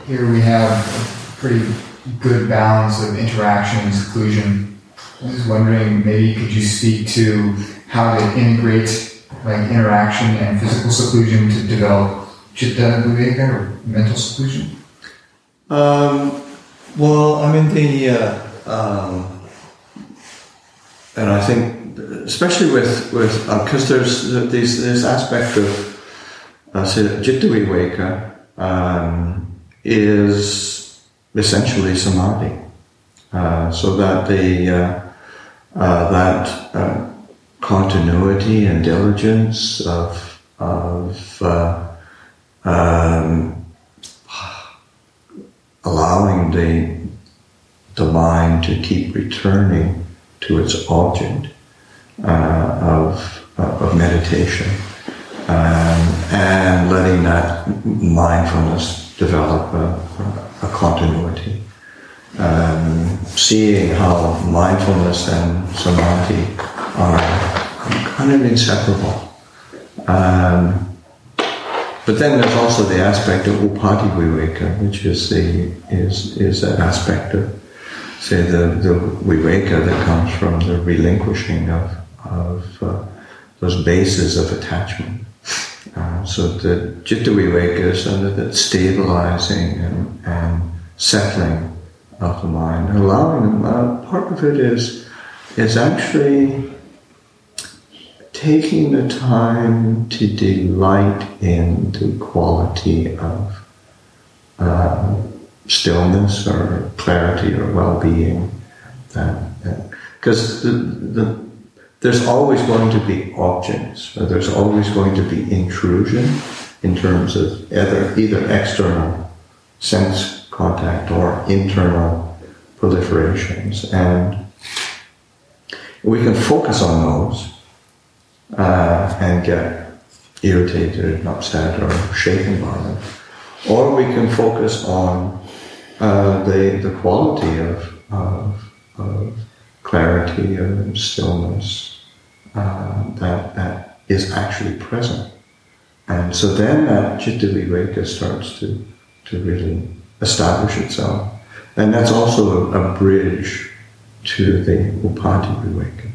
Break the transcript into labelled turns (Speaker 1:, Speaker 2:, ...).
Speaker 1: here we have a pretty good balance of interaction and seclusion. I was wondering, maybe could you speak to how to integrate like interaction and physical seclusion to develop chitta viveka or mental seclusion?
Speaker 2: Well, I mean and I think especially with because there's this aspect of chitta viveka is essentially samadhi, so that that continuity and diligence of allowing the mind to keep returning to its object of meditation, and letting that mindfulness develop a continuity. Seeing how mindfulness and samadhi are kind of inseparable. But then there's also the aspect of upadhi viveka, which is that aspect of, say, the viveka that comes from the relinquishing of those bases of attachment. So the chitta viveka is that stabilizing and settling of the mind, and allowing part of it is actually taking the time to delight in the quality of stillness or clarity or well-being. Because there's always going to be objects, or there's always going to be intrusion in terms of either external sense contact or internal proliferations, and we can focus on those and get irritated, upset, or shaken by them, or we can focus on the quality of clarity and stillness that is actually present, and so then that chitta viveka starts to really establish itself, and that's also a bridge to the upadhi viveka.